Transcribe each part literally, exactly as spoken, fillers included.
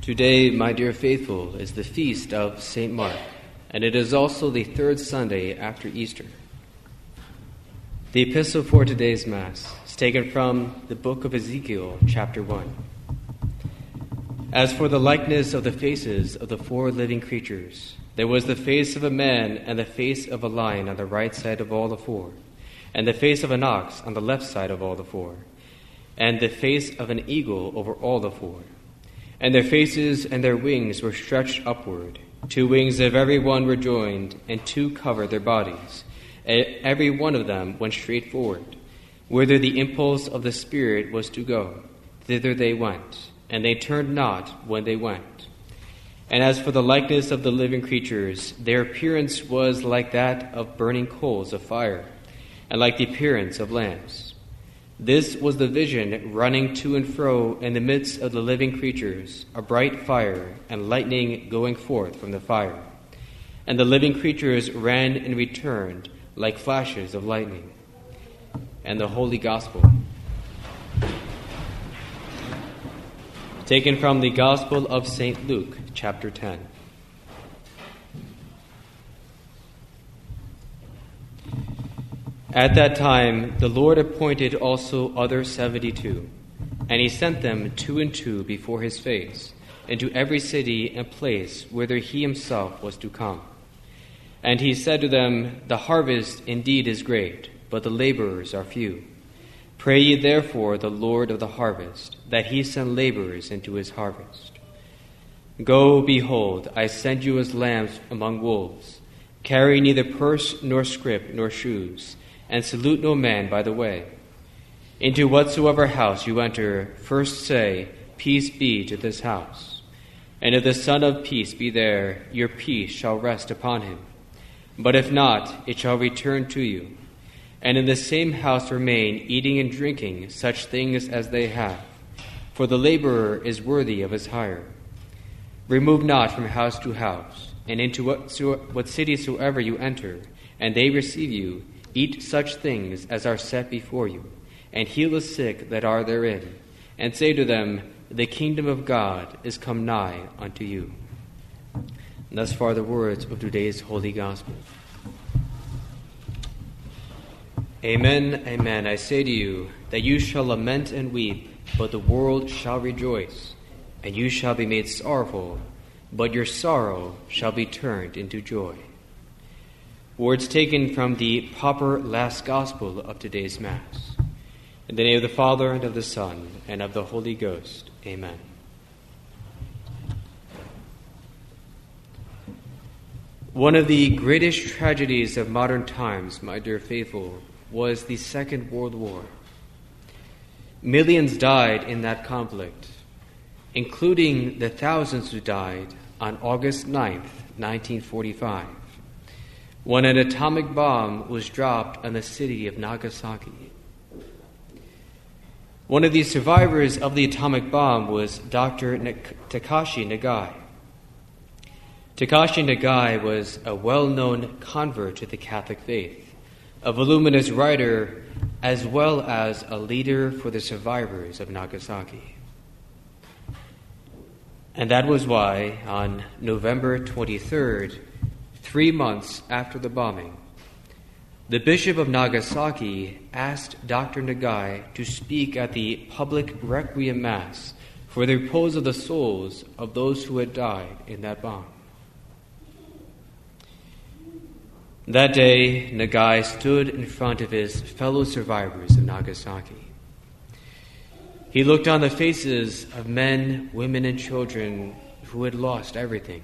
Today, my dear faithful, is the feast of Saint Mark, and it is also the third Sunday after Easter. The epistle for today's Mass is taken from the book of Ezekiel, chapter one. As for the likeness of the faces of the four living creatures, there was the face of a man and the face of a lion on the right side of all the four, and the face of an ox on the left side of all the four, and the face of an eagle over all the four. And their faces and their wings were stretched upward. Two wings of every one were joined, and two covered their bodies. And every one of them went straight forward. Whither the impulse of the Spirit was to go, thither they went, and they turned not when they went. And as for the likeness of the living creatures, their appearance was like that of burning coals of fire, and like the appearance of lamps. This was the vision running to and fro in the midst of the living creatures, a bright fire and lightning going forth from the fire. And the living creatures ran and returned like flashes of lightning. And the Holy Gospel, taken from the Gospel of Saint Luke, chapter ten. At that time, the Lord appointed also other seventy-two, and he sent them two and two before his face, into every city and place whither he himself was to come. And he said to them, The harvest indeed is great, but the laborers are few. Pray ye therefore the Lord of the harvest, that he send laborers into his harvest. Go, behold, I send you as lambs among wolves. Carry neither purse nor scrip nor shoes, and salute no man by the way. Into whatsoever house you enter, first say, Peace be to this house. And if the Son of Peace be there, your peace shall rest upon him. But if not, it shall return to you. And in the same house remain, eating and drinking such things as they have, for the laborer is worthy of his hire. Remove not from house to house, and into what, what city soever you enter, and they receive you, eat such things as are set before you, and heal the sick that are therein, and say to them, The kingdom of God is come nigh unto you. And thus far the words of today's Holy Gospel. Amen, amen. I say to you, that you shall lament and weep, but the world shall rejoice, and you shall be made sorrowful, but your sorrow shall be turned into joy. Words taken from the proper last Gospel of today's Mass. In the name of the Father, and of the Son, and of the Holy Ghost. Amen. One of the greatest tragedies of modern times, my dear faithful, was the Second World War. Millions died in that conflict, including the thousands who died on August ninth, nineteen forty-five. When an atomic bomb was dropped on the city of Nagasaki. One of the survivors of the atomic bomb was Doctor Takashi Nagai. Takashi Nagai was a well-known convert to the Catholic faith, a voluminous writer, as well as a leader for the survivors of Nagasaki. And that was why, on November twenty-third, Three months after the bombing, the Bishop of Nagasaki asked Doctor Nagai to speak at the public Requiem Mass for the repose of the souls of those who had died in that bomb. That day, Nagai stood in front of his fellow survivors of Nagasaki. He looked on the faces of men, women, and children who had lost everything.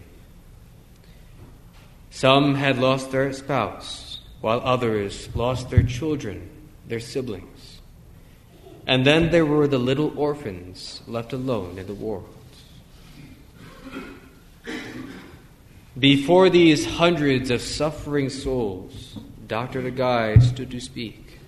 Some had lost their spouse, while others lost their children, their siblings. And then there were the little orphans left alone in the world. Before these hundreds of suffering souls, Doctor Nagai stood to speak.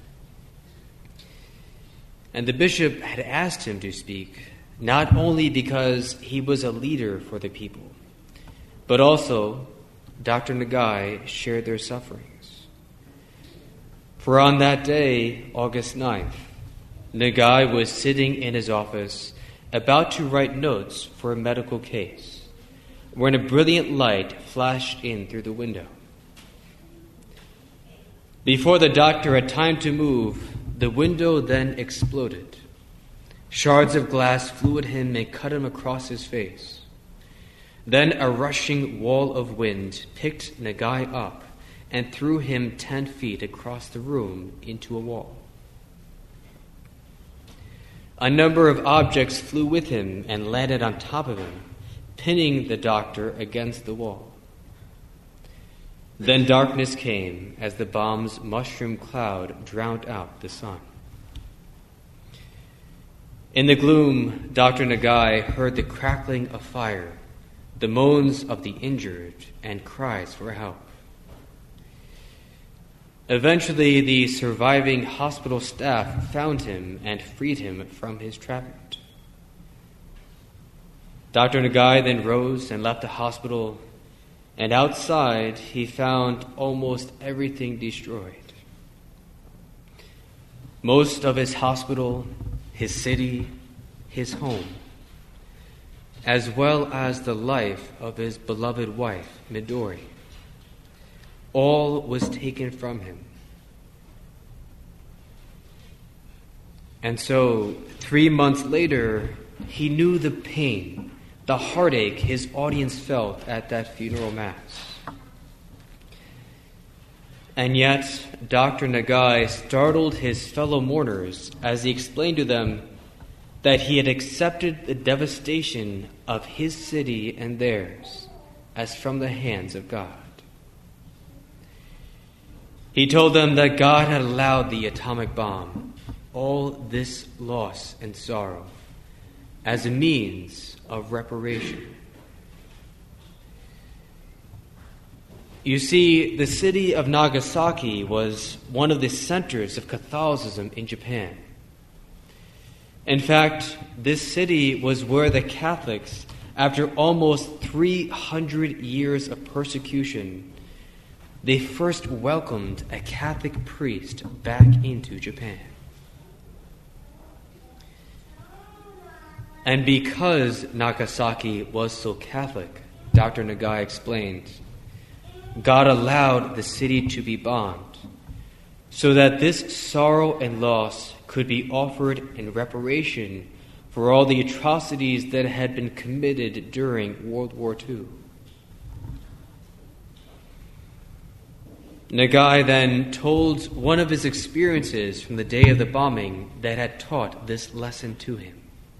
And the bishop had asked him to speak, not only because he was a leader for the people, but also Doctor Nagai shared their sufferings. For on that day, August ninth, Nagai was sitting in his office about to write notes for a medical case, when a brilliant light flashed in through the window. Before the doctor had time to move, the window then exploded. Shards of glass flew at him and cut him across his face. Then a rushing wall of wind picked Nagai up and threw him ten feet across the room into a wall. A number of objects flew with him and landed on top of him, pinning the doctor against the wall. Then darkness came as the bomb's mushroom cloud drowned out the sun. In the gloom, Doctor Nagai heard the crackling of fire, the moans of the injured, and cries for help. Eventually, the surviving hospital staff found him and freed him from his trapment. Doctor Nagai then rose and left the hospital, and outside he found almost everything destroyed. Most of his hospital, his city, his home, as well as the life of his beloved wife, Midori. All was taken from him. And so, three months later, he knew the pain, the heartache his audience felt at that funeral mass. And yet, Doctor Nagai startled his fellow mourners as he explained to them that he had accepted the devastation of his city and theirs as from the hands of God. He told them that God had allowed the atomic bomb, all this loss and sorrow, as a means of reparation. You see, the city of Nagasaki was one of the centers of Catholicism in Japan. In fact, this city was where the Catholics, after almost three hundred years of persecution, they first welcomed a Catholic priest back into Japan. And because Nagasaki was so Catholic, Doctor Nagai explained, God allowed the city to be bombed so that this sorrow and loss could be offered in reparation for all the atrocities that had been committed during World War Two. Nagai then told one of his experiences from the day of the bombing that had taught this lesson to him.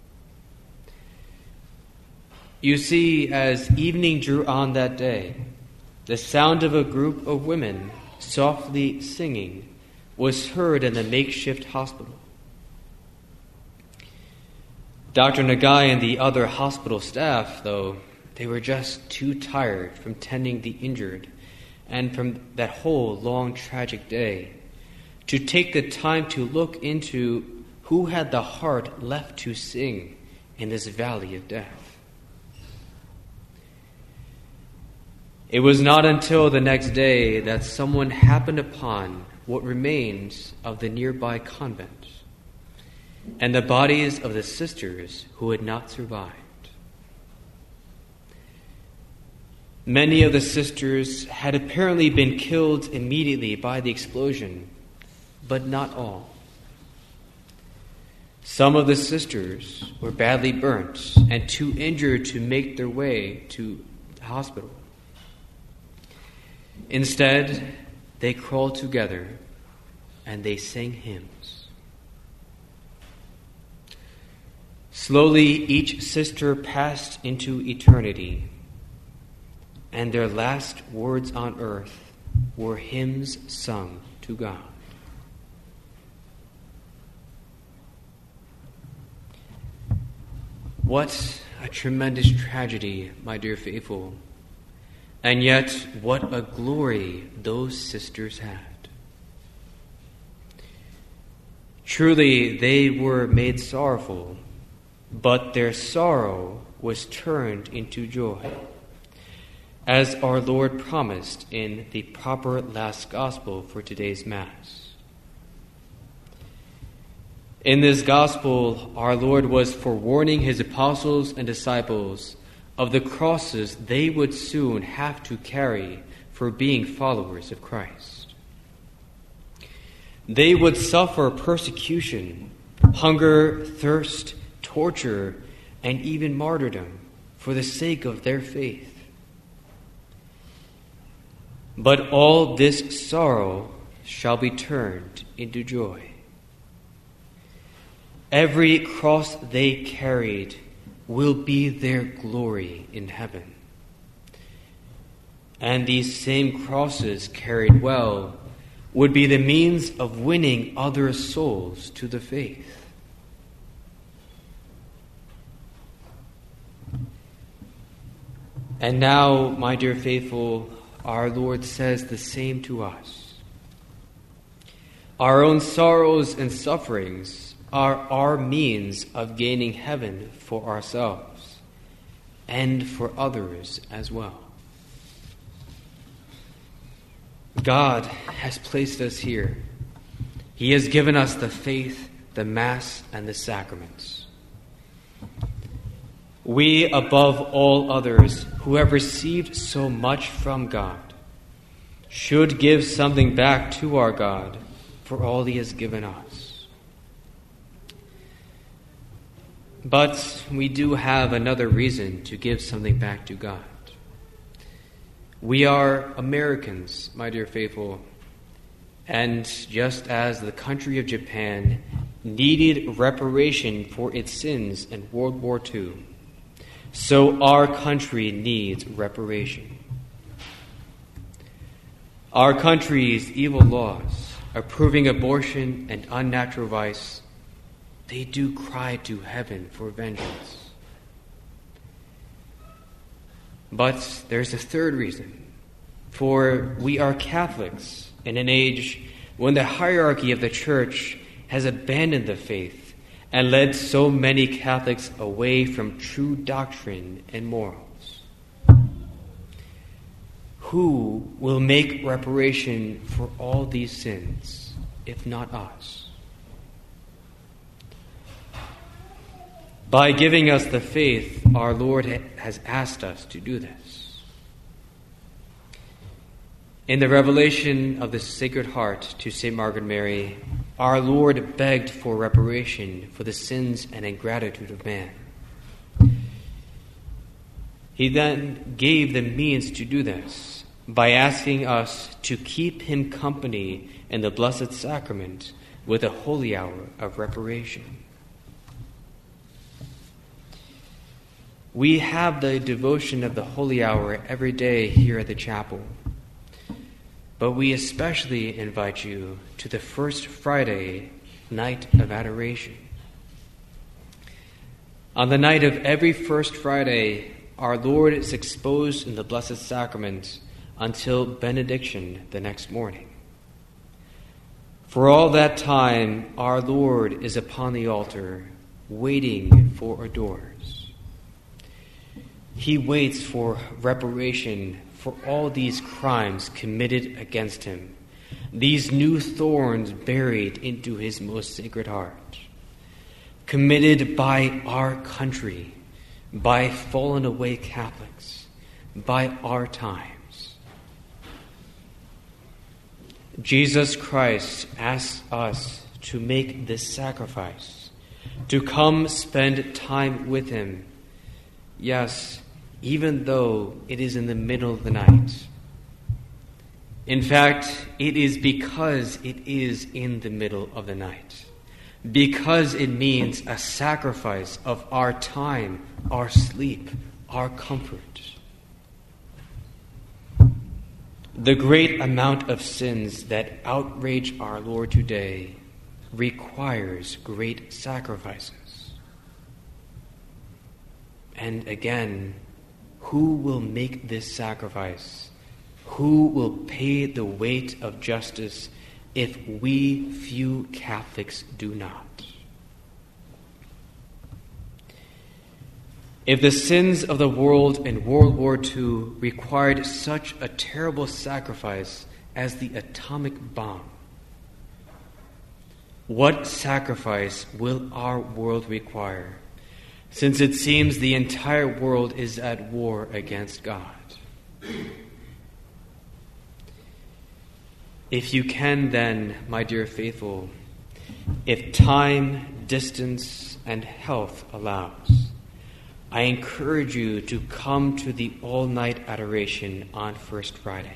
You see, as evening drew on that day, the sound of a group of women softly singing was heard in the makeshift hospital. Doctor Nagai and the other hospital staff, though, they were just too tired from tending the injured and from that whole long tragic day to take the time to look into who had the heart left to sing in this valley of death. It was not until the next day that someone happened upon what remains of the nearby convent and the bodies of the sisters who had not survived. Many of the sisters had apparently been killed immediately by the explosion, but not all. Some of the sisters were badly burnt and too injured to make their way to the hospital. Instead, they crawled together and they sang hymns. Slowly, each sister passed into eternity, and their last words on earth were hymns sung to God. What a tremendous tragedy, my dear faithful. And yet, what a glory those sisters had. Truly, they were made sorrowful, but their sorrow was turned into joy, as our Lord promised in the proper last gospel for today's Mass. In this gospel, our Lord was forewarning his apostles and disciples of the crosses they would soon have to carry for being followers of Christ. They would suffer persecution, hunger, thirst, torture, and even martyrdom for the sake of their faith. But all this sorrow shall be turned into joy. Every cross they carried will be their glory in heaven. And these same crosses carried well would be the means of winning other souls to the faith. And now, my dear faithful, our Lord says the same to us. Our own sorrows and sufferings are our means of gaining heaven for ourselves and for others as well. God has placed us here. He has given us the faith, the Mass, and the sacraments. We, above all others who have received so much from God, should give something back to our God for all He has given us. But we do have another reason to give something back to God. We are Americans, my dear faithful, and just as the country of Japan needed reparation for its sins in World War Two, so our country needs reparation. Our country's evil laws, approving abortion and unnatural vice, they do cry to heaven for vengeance. But there's a third reason. For we are Catholics in an age when the hierarchy of the Church has abandoned the faith and led so many Catholics away from true doctrine and morals. Who will make reparation for all these sins, if not us? By giving us the faith, our Lord has asked us to do this. In the revelation of the Sacred Heart to Saint Margaret Mary, our Lord begged for reparation for the sins and ingratitude of man. He then gave the means to do this by asking us to keep him company in the Blessed Sacrament with a holy hour of reparation. We have the devotion of the Holy Hour every day here at the chapel, but we especially invite you to the First Friday night of adoration. On the night of every First Friday, our Lord is exposed in the Blessed Sacrament until benediction the next morning. For all that time, our Lord is upon the altar, waiting for adorers. He waits for reparation for all these crimes committed against him, these new thorns buried into his most sacred heart, committed by our country, by fallen away Catholics, by our times. Jesus Christ asks us to make this sacrifice, to come spend time with him, yes, even though it is in the middle of the night. In fact, it is because it is in the middle of the night, because it means a sacrifice of our time, our sleep, our comfort. The great amount of sins that outrage our Lord today requires great sacrifices. And again, who will make this sacrifice? Who will pay the weight of justice if we few Catholics do not? If the sins of the world in World War Two required such a terrible sacrifice as the atomic bomb, What sacrifice will our world require, since it seems the entire world is at war against God? If you can then, my dear faithful, if time, distance, and health allows, I encourage you to come to the all-night adoration on First Friday.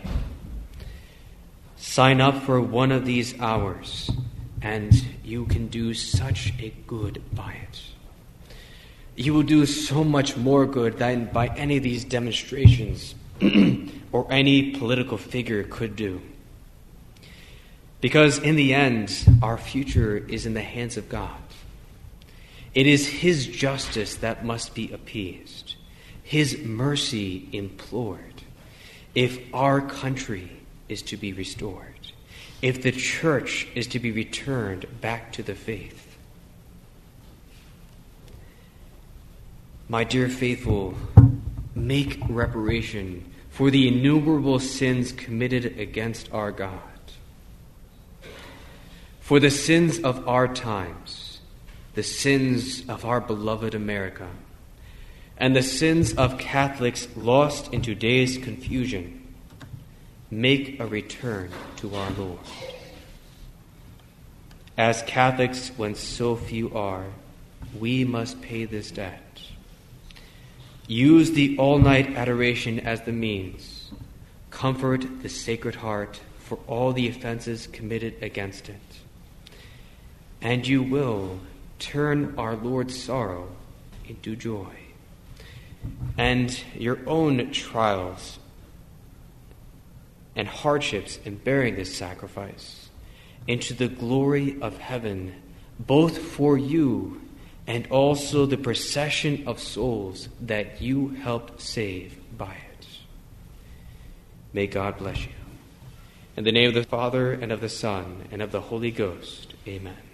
Sign up for one of these hours, and you can do such a good by it. You will do so much more good than by any of these demonstrations or any political figure could do. Because in the end, our future is in the hands of God. It is His justice that must be appeased, His mercy implored, if our country is to be restored, if the church is to be returned back to the faith. My dear faithful, make reparation for the innumerable sins committed against our God. For the sins of our times, the sins of our beloved America, and the sins of Catholics lost in today's confusion, make a return to our Lord. As Catholics, when so few are, we must pay this debt. Use the all-night adoration as the means. Comfort the Sacred Heart for all the offenses committed against it. And you will turn our Lord's sorrow into joy, and your own trials and hardships in bearing this sacrifice into the glory of heaven, both for you and also the procession of souls that you helped save by it. May God bless you. In the name of the Father, and of the Son, and of the Holy Ghost, amen.